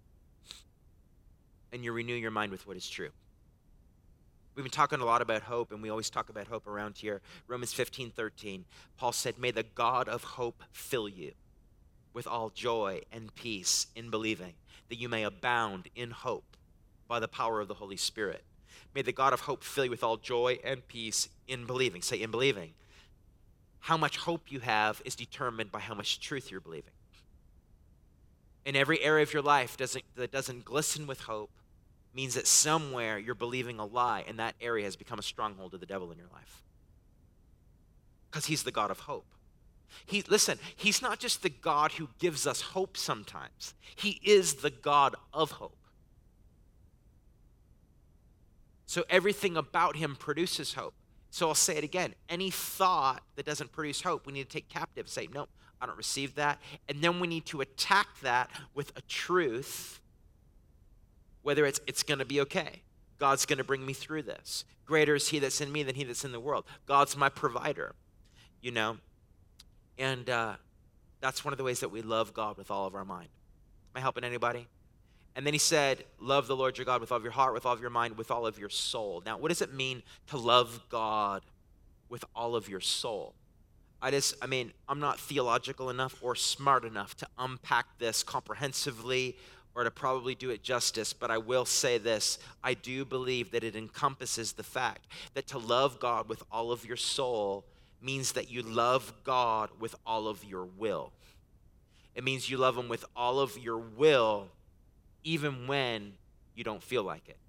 Speaker 1: And you renew your mind with what is true. We've been talking a lot about hope, and we always talk about hope around here. Romans fifteen thirteen, Paul said, "May the God of hope fill you with all joy and peace in believing, that you may abound in hope by the power of the Holy Spirit." May the God of hope fill you with all joy and peace in believing. Say, in believing. How much hope you have is determined by how much truth you're believing. In every area of your life doesn't, that doesn't glisten with hope means that somewhere you're believing a lie, and that area has become a stronghold of the devil in your life. Because he's the God of hope. He, listen, he's not just the God who gives us hope sometimes. He is the God of hope. So everything about him produces hope. So I'll say it again. Any thought that doesn't produce hope, we need to take captive. Say, no, I don't receive that. And then we need to attack that with a truth, whether it's it's going to be okay. God's going to bring me through this. Greater is he that's in me than he that's in the world. God's my provider, you know. And uh, that's one of the ways that we love God with all of our mind. Am I helping anybody? And then he said, love the Lord your God with all of your heart, with all of your mind, with all of your soul. Now, what does it mean to love God with all of your soul? I just, I mean, I'm not theological enough or smart enough to unpack this comprehensively or to probably do it justice, but I will say this. I do believe that it encompasses the fact that to love God with all of your soul means that you love God with all of your will. It means you love him with all of your will, even when you don't feel like it.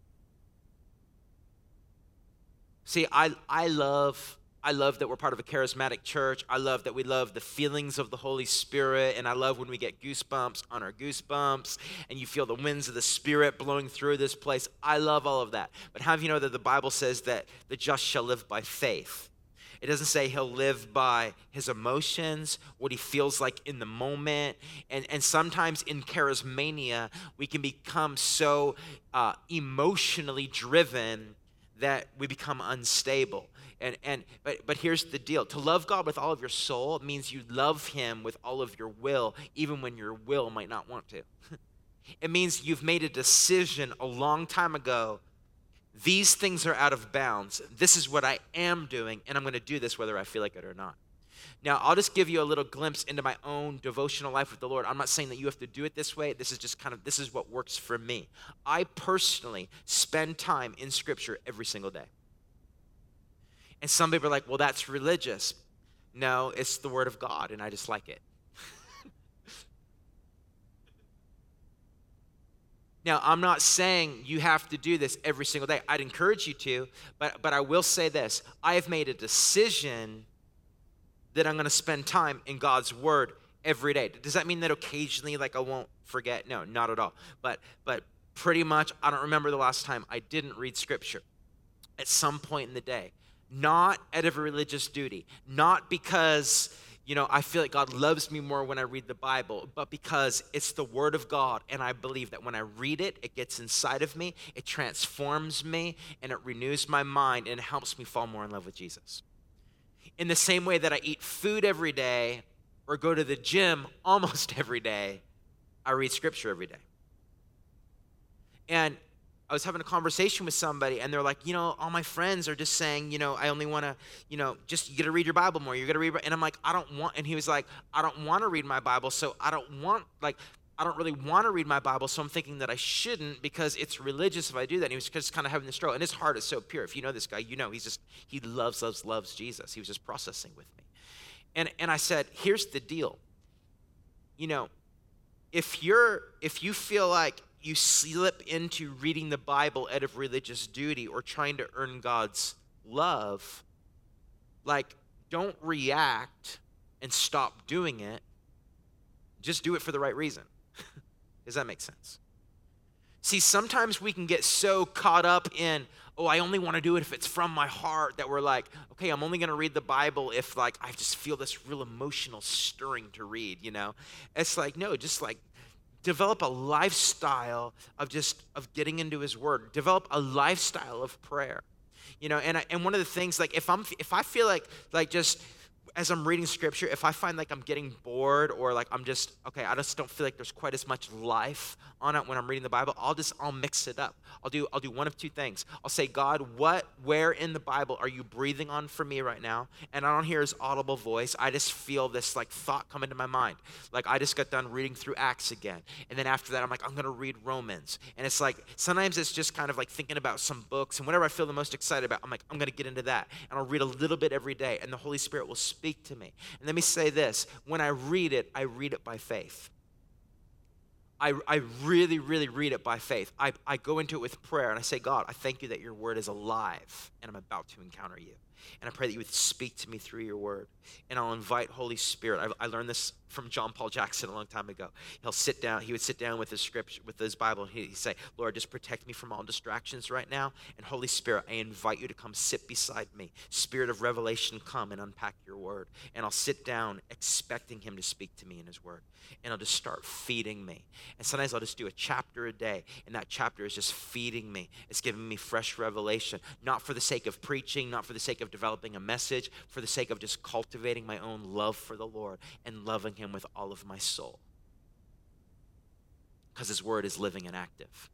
Speaker 1: See, I, I love I love that we're part of a charismatic church. I love that we love the feelings of the Holy Spirit, and I love when we get goosebumps on our goosebumps, and you feel the winds of the Spirit blowing through this place. I love all of that. But how do you know that the Bible says that the just shall live by faith? It doesn't say he'll live by his emotions, what he feels like in the moment. And, and sometimes in charismania, we can become so uh, emotionally driven that we become unstable. And and but but here's the deal. To love God with all of your soul means you love him with all of your will, even when your will might not want to. It means you've made a decision a long time ago. These things are out of bounds. This is what I am doing, and I'm going to do this whether I feel like it or not. Now, I'll just give you a little glimpse into my own devotional life with the Lord. I'm not saying that you have to do it this way. This is just kind of, this is what works for me. I personally spend time in Scripture every single day. And some people are like, well, that's religious. No, it's the Word of God, and I just like it. Now, I'm not saying you have to do this every single day. I'd encourage you to, but, but I will say this. I have made a decision that I'm going to spend time in God's Word every day. Does that mean that occasionally, like, I won't forget? No, not at all. But but pretty much, I don't remember the last time I didn't read Scripture at some point in the day. Not out of a religious duty. Not because, you know, I feel like God loves me more when I read the Bible, but because it's the Word of God, and I believe that when I read it, it gets inside of me, it transforms me, and it renews my mind, and it helps me fall more in love with Jesus. In the same way that I eat food every day or go to the gym almost every day, I read Scripture every day. And I was having a conversation with somebody, and they're like, you know, all my friends are just saying, you know, I only want to, you know, just you got to read your Bible more. You got to read. And I'm like, I don't want. And he was like, I don't want to read my Bible, so I don't want, like, I don't really want to read my Bible, so I'm thinking that I shouldn't because it's religious if I do that. And he was just kind of having this struggle. And his heart is so pure. If you know this guy, you know he's just, he loves, loves, loves Jesus. He was just processing with me. And and I said, here's the deal. You know, if you're, if you feel like you slip into reading the Bible out of religious duty or trying to earn God's love, like, don't react and stop doing it. Just do it for the right reason. Does that make sense? See, sometimes we can get so caught up in, oh, I only want to do it if it's from my heart, that we're like, okay, I'm only going to read the Bible if, like, I just feel this real emotional stirring to read, you know? It's like, no, just like, develop a lifestyle of just, of getting into His Word. Develop a lifestyle of prayer, you know? And I, and one of the things, like, if I'm, if I feel like, like just, as I'm reading Scripture, if I find like I'm getting bored or like I'm just, okay, I just don't feel like there's quite as much life on it when I'm reading the Bible, I'll just, I'll mix it up. I'll do, I'll do one of two things. I'll say, God, what, where in the Bible are you breathing on for me right now? And I don't hear His audible voice. I just feel this like thought come into my mind. Like I just got done reading through Acts again. And then after that, I'm like, I'm going to read Romans. And it's like, sometimes it's just kind of like thinking about some books. And whatever I feel the most excited about, I'm like, I'm going to get into that. And I'll read a little bit every day. And the Holy Spirit will speak to me. And let me say this, when I read it, I read it by faith. I, I really, really read it by faith. I, I go into it with prayer and I say, God, I thank you that your word is alive and I'm about to encounter you. And I pray that you would speak to me through your word. And I'll invite Holy Spirit. I, I learned this from John Paul Jackson a long time ago. He'll sit down, he would sit down with his scripture, with his Bible, and he'd say, Lord, just protect me from all distractions right now. And Holy Spirit, I invite you to come sit beside me. Spirit of revelation, come and unpack your word. And I'll sit down expecting him to speak to me in his word. And I'll just start feeding me. And sometimes I'll just do a chapter a day, and that chapter is just feeding me. It's giving me fresh revelation, not for the sake of preaching, not for the sake of developing a message, for the sake of just cultivating my own love for the Lord and loving him with all of my soul. Because his word is living and active.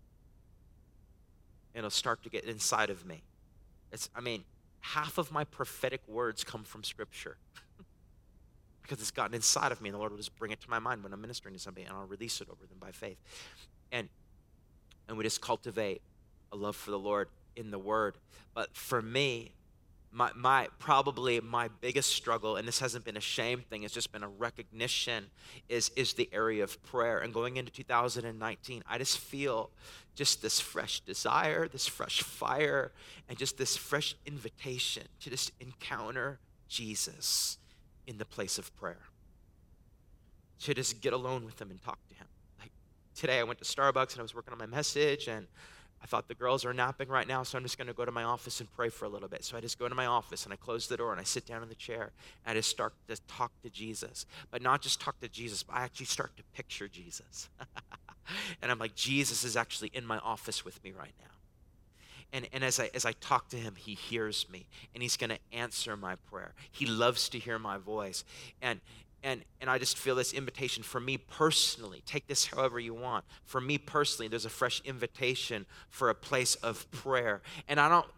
Speaker 1: And it'll start to get inside of me. It's, I mean, half of my prophetic words come from Scripture. Because it's gotten inside of me, and the Lord will just bring it to my mind when I'm ministering to somebody, and I'll release it over them by faith. And and we just cultivate a love for the Lord in the Word. But for me, my my probably my biggest struggle, and this hasn't been a shame thing, it's just been a recognition, is is the area of prayer. And going into two thousand nineteen, I just feel just this fresh desire, this fresh fire, and just this fresh invitation to just encounter Jesus in the place of prayer. To just get alone with him and talk to him. Like today I went to Starbucks and I was working on my message, and I thought the girls are napping right now, so I'm just going to go to my office and pray for a little bit. So I just go to my office and I close the door and I sit down in the chair and I just start to talk to Jesus. But not just talk to Jesus, but I actually start to picture Jesus. And I'm like, Jesus is actually in my office with me right now. And, and as I as I talk to him, he hears me, and he's going to answer my prayer. He loves to hear my voice. And and and I just feel this invitation for me personally. Take this however you want. For me personally, there's a fresh invitation for a place of prayer. And I don't, like,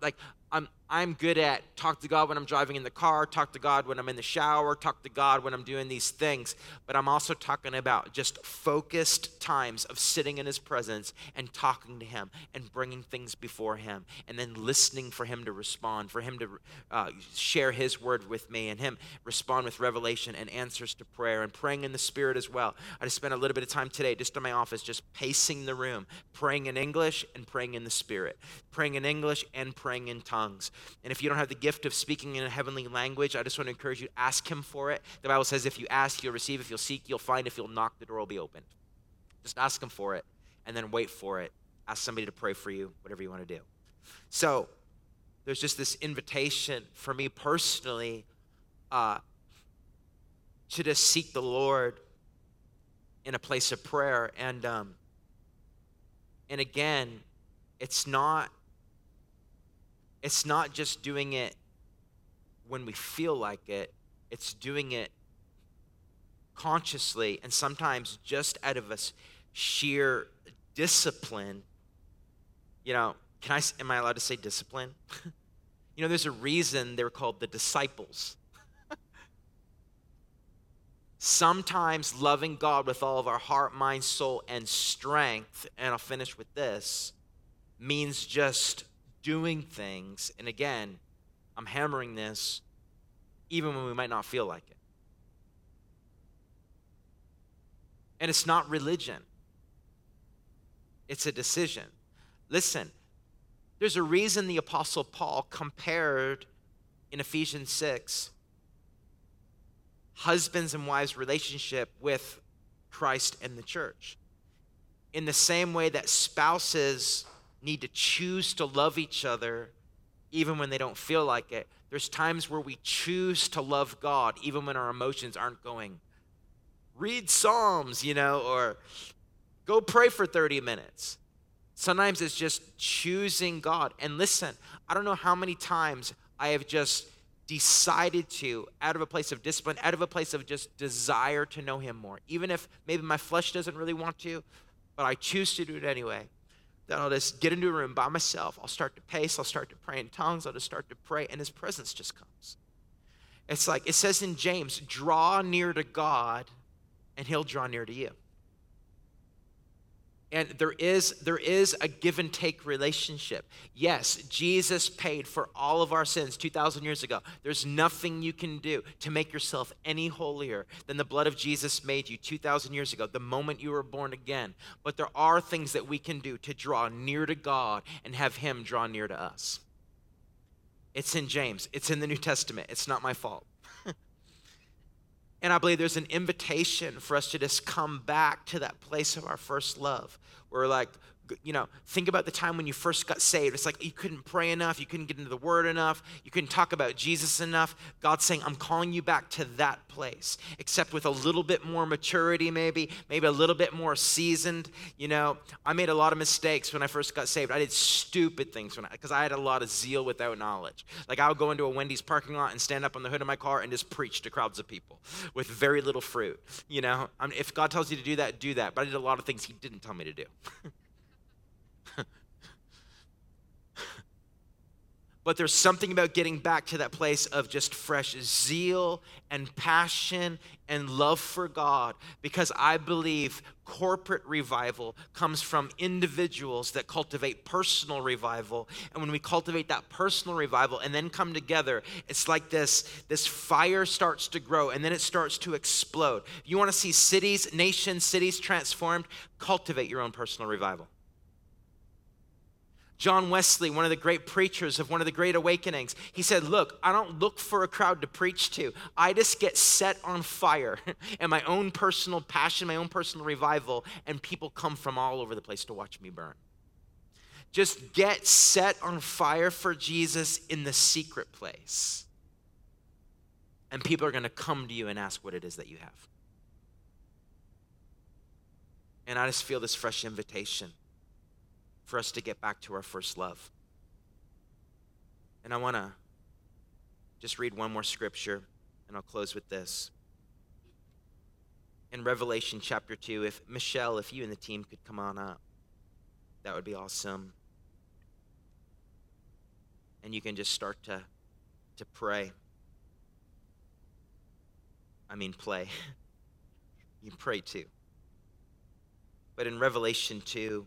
Speaker 1: I'm I'm good at talk to God when I'm driving in the car, talk to God when I'm in the shower, talk to God when I'm doing these things. But I'm also talking about just focused times of sitting in his presence and talking to him and bringing things before him and then listening for him to respond, for him to uh, share his word with me and him respond with revelation and answers to prayer and praying in the Spirit as well. I just spent a little bit of time today just in my office just pacing the room, praying in English and praying in the Spirit, praying in English and praying in tongues. And if you don't have the gift of speaking in a heavenly language, I just want to encourage you to ask him for it. The Bible says if you ask, you'll receive. If you'll seek, you'll find. If you'll knock, the door will be opened. Just ask him for it and then wait for it. Ask somebody to pray for you, whatever you want to do. So there's just this invitation for me personally uh, to just seek the Lord in a place of prayer. And, um, and again, it's not It's not just doing it when we feel like it. It's doing it consciously and sometimes just out of a sheer discipline. You know, can I, am I allowed to say discipline? You know, there's a reason they're called the disciples. Sometimes loving God with all of our heart, mind, soul, and strength, and I'll finish with this, means just doing things, and again, I'm hammering this, even when we might not feel like it. And it's not religion. It's a decision. Listen, there's a reason the Apostle Paul compared in Ephesians six husbands and wives' relationship with Christ and the church. In the same way that spouses need to choose to love each other even when they don't feel like it. There's times where we choose to love God even when our emotions aren't going, read Psalms, you know, or go pray for thirty minutes. Sometimes it's just choosing God. And listen, I don't know how many times I have just decided to, out of a place of discipline, out of a place of just desire to know him more. Even if maybe my flesh doesn't really want to, but I choose to do it anyway. Then I'll just get into a room by myself. I'll start to pace. I'll start to pray in tongues. I'll just start to pray, and his presence just comes. It's like it says in James, draw near to God, and he'll draw near to you. And there is, there is a give and take relationship. Yes, Jesus paid for all of our sins two thousand years ago. There's nothing you can do to make yourself any holier than the blood of Jesus made you two thousand years ago, the moment you were born again. But there are things that we can do to draw near to God and have him draw near to us. It's in James. It's in the New Testament. It's not my fault. And I believe there's an invitation for us to just come back to that place of our first love. Where like, you know, think about the time when you first got saved. It's like you couldn't pray enough. You couldn't get into the word enough. You couldn't talk about Jesus enough. God's saying, I'm calling you back to that place, except with a little bit more maturity maybe, maybe a little bit more seasoned. You know, I made a lot of mistakes when I first got saved. I did stupid things when I, because I had a lot of zeal without knowledge. Like I would go into a Wendy's parking lot and stand up on the hood of my car and just preach to crowds of people with very little fruit. You know, I mean, if God tells you to do that, do that. But I did a lot of things he didn't tell me to do. But there's something about getting back to that place of just fresh zeal and passion and love for God, because I believe corporate revival comes from individuals that cultivate personal revival. And when we cultivate that personal revival and then come together, it's like this, this fire starts to grow and then it starts to explode. You want to see cities, nations, cities transformed? Cultivate your own personal revival. John Wesley, one of the great preachers of one of the great awakenings, he said, look, I don't look for a crowd to preach to. I just get set on fire and my own personal passion, my own personal revival, and people come from all over the place to watch me burn. Just get set on fire for Jesus in the secret place. And people are going to come to you and ask what it is that you have. And I just feel this fresh invitation for us to get back to our first love. And I want to just read one more scripture, and I'll close with this. In Revelation chapter two, if Michelle, if you and the team could come on up, that would be awesome. and you can just start to, to pray. I mean, play. You pray too. But in Revelation two,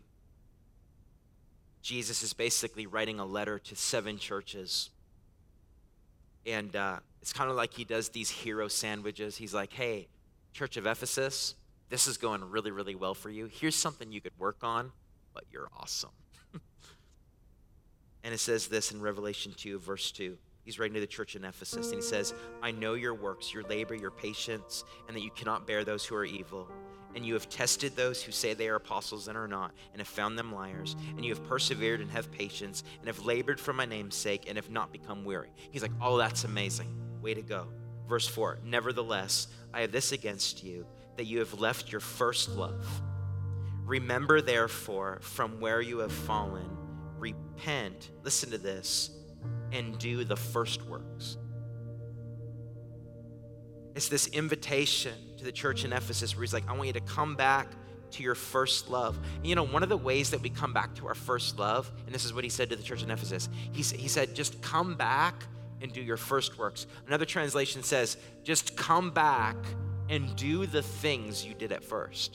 Speaker 1: Jesus is basically writing a letter to seven churches. And uh, it's kind of like he does these hero sandwiches. He's like, hey, Church of Ephesus, this is going really, really well for you. Here's something you could work on, but you're awesome. And it says this in Revelation two, verse two. He's writing to the church in Ephesus, and he says, I know your works, your labor, your patience, and that you cannot bear those who are evil. And you have tested those who say they are apostles and are not, and have found them liars. And you have persevered and have patience, and have labored for my name's sake, and have not become weary. He's like, oh, that's amazing. Way to go. Verse four, nevertheless, I have this against you, that you have left your first love. Remember, therefore, from where you have fallen, repent, listen to this, and do the first works. It's this invitation to the church in Ephesus where he's like, I want you to come back to your first love. And you know, one of the ways that we come back to our first love, and this is what he said to the church in Ephesus, he, he said, just come back and do your first works. Another translation says, just come back and do the things you did at first.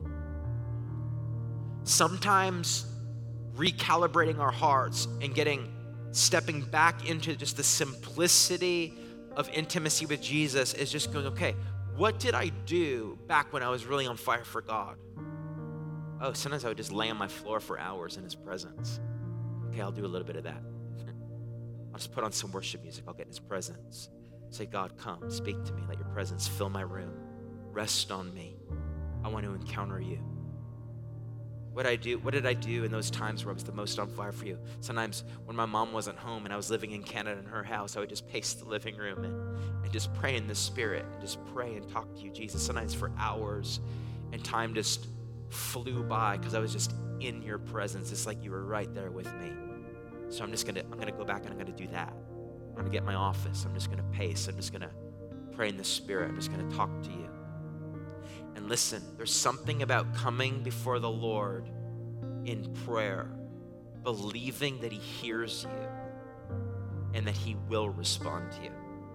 Speaker 1: Sometimes recalibrating our hearts and getting, stepping back into just the simplicity of intimacy with Jesus is just going, okay, what did I do back when I was really on fire for God? Oh, sometimes I would just lay on my floor for hours in his presence. Okay, I'll do a little bit of that. I'll just put on some worship music. I'll get in his presence. Say, God, come, speak to me. Let your presence fill my room. Rest on me. I want to encounter you. What I do, what did I do in those times where I was the most on fire for you? Sometimes when my mom wasn't home and I was living in Canada in her house, I would just pace the living room and, and just pray in the Spirit and just pray and talk to you, Jesus. Sometimes for hours, and time just flew by because I was just in your presence. It's like you were right there with me. So I'm just gonna, I'm gonna go back and I'm gonna do that. I'm gonna get my office. I'm just gonna pace. I'm just gonna pray in the Spirit. I'm just gonna talk to you. And listen, there's something about coming before the Lord in prayer, believing that he hears you and that he will respond to you.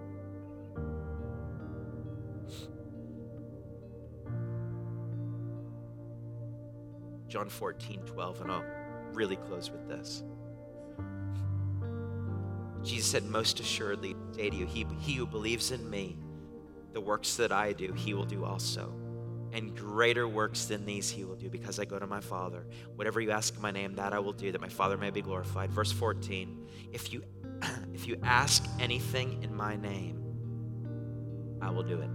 Speaker 1: John fourteen twelve, and I'll really close with this. Jesus said, most assuredly, I say to you, he, he who believes in me, the works that I do, he will do also. And greater works than these he will do, because I go to my Father. Whatever you ask in my name, that I will do, that my Father may be glorified. Verse fourteen, if you if you ask anything in my name, I will do it.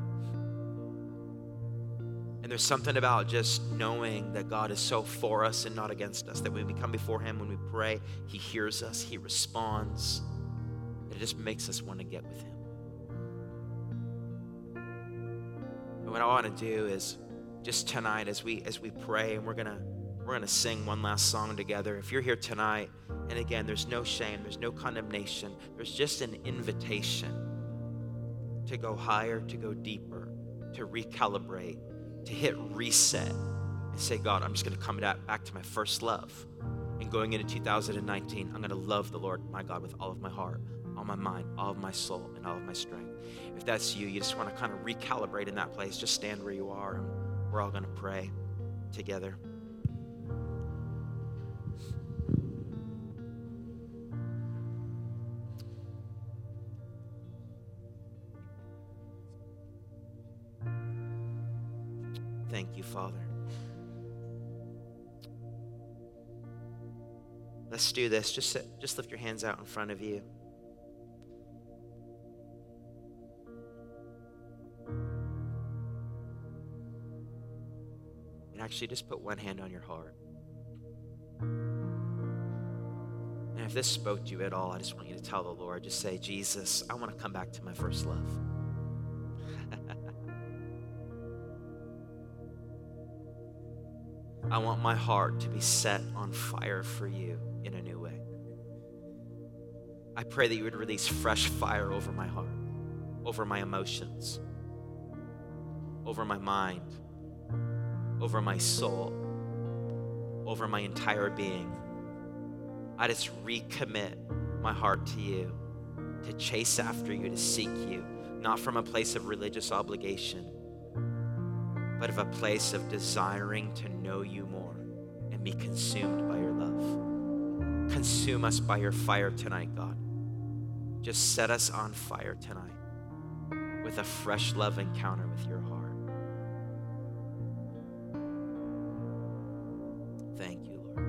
Speaker 1: And there's something about just knowing that God is so for us and not against us, that when we come before him, when we pray, he hears us, he responds. It just makes us want to get with him. And what I want to do is, just tonight as we as we pray, and we're gonna we're gonna sing one last song together. If you're here tonight, and again, there's no shame, there's no condemnation, there's just an invitation to go higher, to go deeper, to recalibrate, to hit reset, and say, God, I'm just gonna come back back to my first love. And going into two thousand nineteen, I'm gonna love the Lord my God with all of my heart, all my mind, all of my soul, and all of my strength. If that's you, you just want to kind of recalibrate in that place, just stand where you are, and we're all going to pray together. Thank you, Father. Let's do this. Just, sit, just lift your hands out in front of you. And actually just put one hand on your heart. And if this spoke to you at all, I just want you to tell the Lord, just say, Jesus, I want to come back to my first love. I want my heart to be set on fire for you in a new way. I pray that you would release fresh fire over my heart, over my emotions, over my mind, over my soul, over my entire being. I just recommit my heart to you, to chase after you, to seek you, not from a place of religious obligation, but of a place of desiring to know you more and be consumed by your love. Consume us by your fire tonight, God. Just set us on fire tonight with a fresh love encounter with your heart. Thank you, Lord.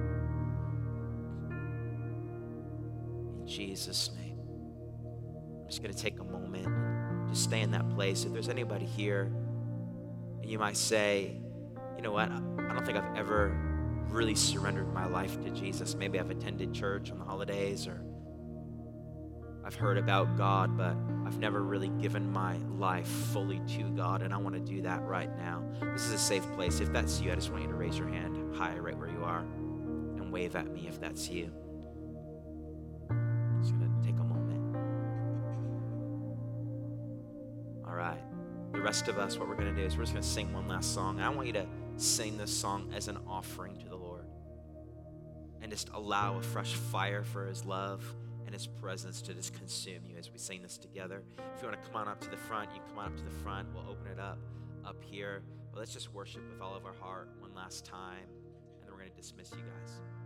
Speaker 1: In Jesus' name. I'm just going to take a moment and just stay in that place. If there's anybody here and you might say, you know what, I don't think I've ever really surrendered my life to Jesus. Maybe I've attended church on the holidays, or I've heard about God, but I've never really given my life fully to God, and I want to do that right now. This is a safe place. If that's you, I just want you to raise your hand high right where you are and wave at me if that's you. I'm just going to take a moment. All right. The rest of us, what we're going to do is we're just going to sing one last song. And I want you to sing this song as an offering to the Lord and just allow a fresh fire for his love and his presence to just consume you as we sing this together. If you want to come on up to the front, you come on up to the front. We'll open it up up here. But let's just worship with all of our heart one last time, and then we're going to dismiss you guys.